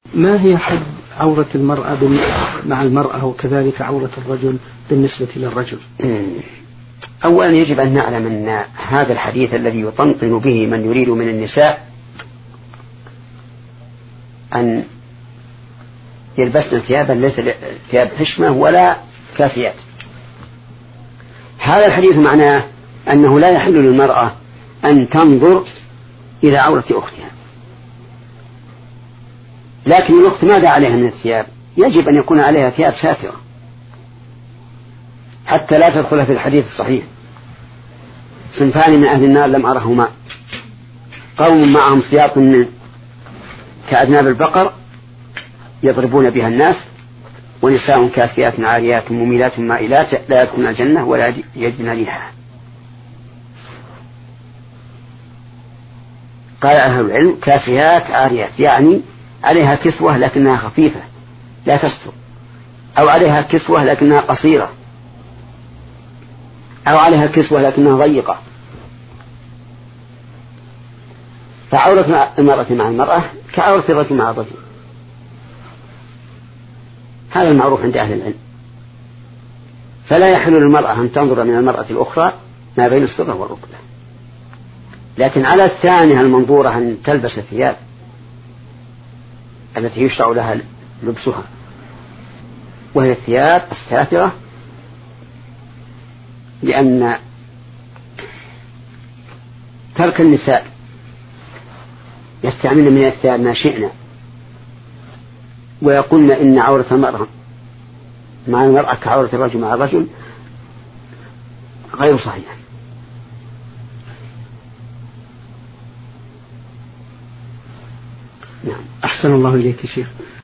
ما هي حد عورة المرأة مع المرأة وكذلك عورة الرجل بالنسبة للرجل؟ أولا يجب أن نعلم أن هذا الحديث الذي يطنطن به من يريد من النساء أن يلبسن ثيابا ليس ثياب حشمة ولا كاسيات. هذا الحديث معناه أنه لا يحل للمرأة أن تنظر إلى عورة أختها، لكن الأخت ماذا عليها من الثياب؟ يجب أن يكون عليها ثياب ساترة حتى لا تدخل في الحديث الصحيح: صنفان من أهل النار لم أرهما، قوم معهم سياط كأذناب البقر يضربون بها الناس، ونساء كاسيات عاريات مميلات مائلات لا يدخلن الجنة ولا يجدن ريحها. قال أهل العلم كاسيات عاريات يعني عليها كسوة لكنها خفيفة لا تستر، أو عليها كسوة لكنها قصيرة، أو عليها كسوة لكنها ضيقة. فعورة المرأة مع المرأة كعورة الرجل مع الرجل، هذا المعروف عند أهل العلم. فلا يحل للمرأة أن تنظر من المرأة الأخرى ما بين السرة والركبة، لكن على الثانية المنظورة أن تلبس الثياب التي يشرع لها لبسها، وهي الثياب الساترة، لأن ترك النساء يستعملن من الثياب ما شئنا ويقولن إن عورة المرأة مع المرأة كعورة الرجل مع الرجل غير صحيح. نعم. أحسن الله إليك شيخ.